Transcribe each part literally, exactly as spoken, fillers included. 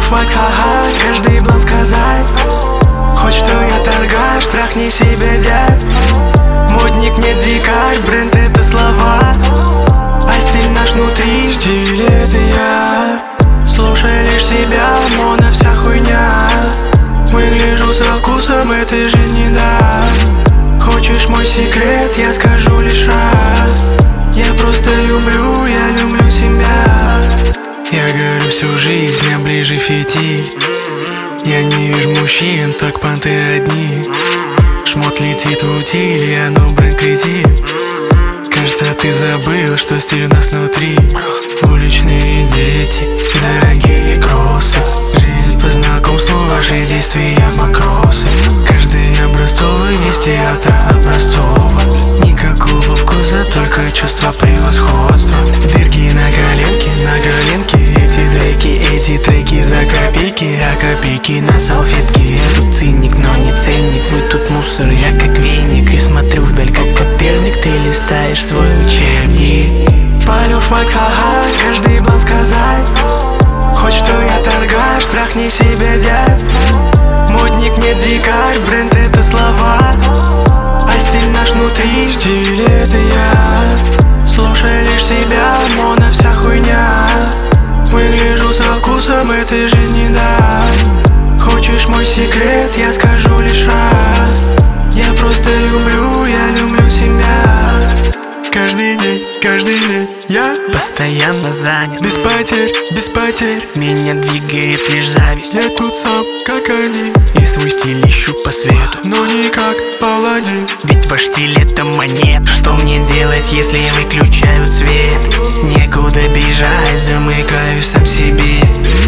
флаг, ха-ха, каждый блан сказать. Хоть что я торгаш, трахни себе, дядь. Модник не дикарь, бренд это слова, а стиль наш внутри, стиль это я. Слушай лишь себя, мона вся хуйня. Выгляжу со вкусом этой жизни, да. Хочешь мой секрет, я скажу лишь раз. Я просто люблю, я люблю себя. Я горю всю жизнь, а ближе фитиль. Я не вижу мужчин, только понты одни. Шмот летит в утиль, я ну бренд кретин. Кажется, ты забыл, что стиль у нас внутри. Уличные дети, дорогие кроссы. Жизнь по знакомству, ваши действия макросы. Каждый образцовый, вести автор образцово. Никакого вкуса, только чувство превосходства. Дырки на коленке, на коленке. Эти треки, эти треки за копейки, а копейки на салфетке. Я тут циник, но не ценник. Вы тут мусор, я как веник. И смотрю вдаль, как Коперник. Ты листаешь свой учебник. Палю флаг, ха-ха, каждый блан сказать. Хоть что я торгаш, трахни себе, дядь. Модник не дикарь, бренд это слова, а стиль наш внутри, стиль это я. Слушай лишь себя, мона вся хуйня. Выгляжу со вкусом этой жизни, да. Хочешь мой секрет, я скажу лишь раз. Я просто люблю, я люблю себя. Каждый день, каждый день я постоянно занят, без потерь, без потерь. Меня двигает лишь зависть. Я тут сам, как один, и свой стиль ищу по свету, но не как паладин. Ведь ваш стиль это монет. Что мне делать, если выключают свет? Некуда бежать, замыкаюсь сам себе.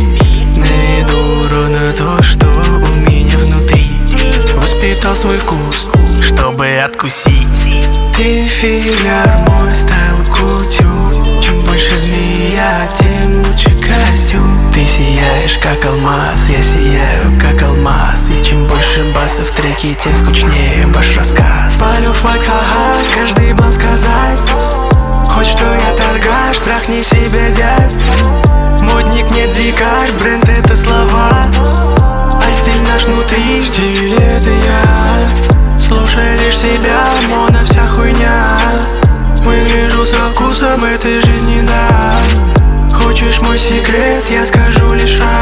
Наведу ровно то, что у меня внутри. Воспитал свой вкус, чтобы откусить. Ты фигляр, мой стайл кутюр. Чем больше змея, тем лучше костюм. Ты сияешь как алмаз, я сияю как алмаз. И чем больше баса в треке, тем скучнее ваш рассказ. Палю флаг, ха-ха, каждый блан сказать. Хоть что я торгаш, трахни себе, дядь. Модник не дикарь, бренд это слова, а стиль наш внутри, стиль это я. Слушай лишь себя, мона вся хуйня. Выгляжу со вкусом этой жизни, да. Хочешь мой секрет, я скажу лишь раз.